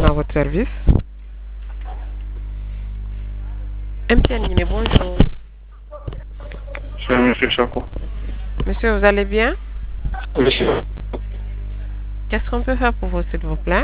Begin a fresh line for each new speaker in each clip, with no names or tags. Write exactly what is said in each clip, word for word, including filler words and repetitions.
à votre service. M T N Guinée, bonjour.
C'est Monsieur Chako.
Monsieur, vous allez bien?
Monsieur.
Qu'est-ce qu'on peut faire pour vous, s'il vous plaît?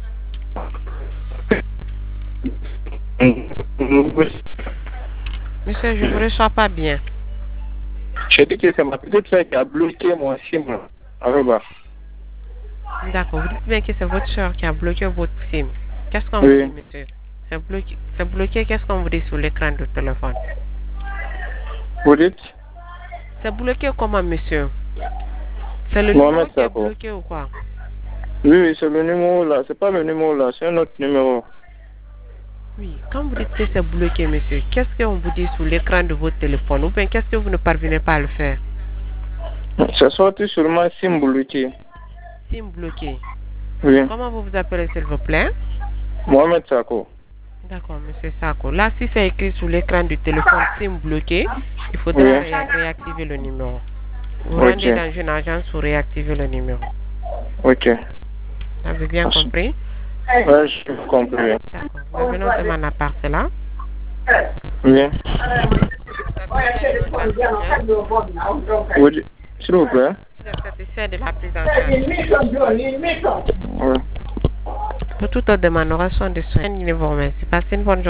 Monsieur, je ne vous reçois pas bien.
J'ai dit que c'est ma petite soeur qui a bloqué mon SIM. Aruba.
D'accord, vous dites bien que c'est votre soeur qui a bloqué votre SIM. Qu'est-ce qu'on
Oui.
vous dit, monsieur? C'est bloqué, c'est bloqué, qu'est-ce qu'on vous dit sur l'écran du téléphone?
Vous dites?
C'est bloqué comment, monsieur? C'est le
Mohamed
numéro qui est
Sako.
bloqué ou quoi?
Oui, oui, c'est le numéro là. C'est pas le numéro là, c'est un autre numéro.
Oui, quand vous dites que c'est bloqué, monsieur, qu'est-ce qu'on vous dit sur l'écran de votre téléphone? Ou bien qu'est-ce que vous ne parvenez pas à le faire?
C'est sorti sur ma SIM bloqué.
SIM bloqué.
Oui.
Comment vous vous appelez, s'il vous plaît?
Mohamed Sako.
D'accord, monsieur Sako. Là, si c'est écrit sur l'écran du téléphone SIM bloqué, il faudra
Oui.
ré réactiver le numéro. Vous
Ok.
rendez dans une agence pour réactiver le numéro.
Ok.
Vous avez bien compris?
Ouais, je comprends.
D'accord. Vous avez non seulement la partie là.
Oui. Oui. S'il vous plaît.
Vous êtes satisfait de la prise en charge?
Oui.
Pour toute autre demande, on reçoit des soins. Passez une bonne journée.